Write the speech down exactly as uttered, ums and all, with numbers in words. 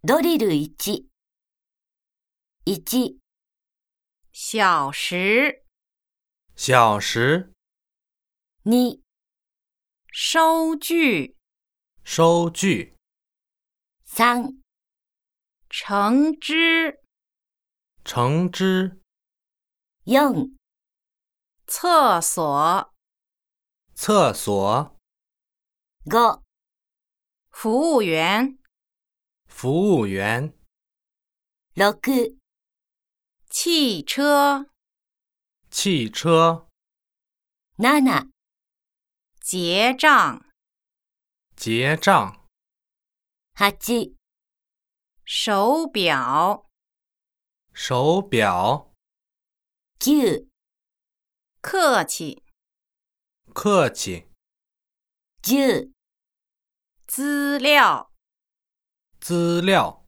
ドリルいち。いち、 小时。 小时。 に、 收据。 收据。 さん、 橙汁。 橙汁。 よん、 厕所。 厕所。 ご、 服务员。 服务员。 ろく、 汽车。 汽车。 なな、 结账。 结账。 はち、 手表。 手表。 きゅう、 客气。 客气。 じゅう、 资料。 资料。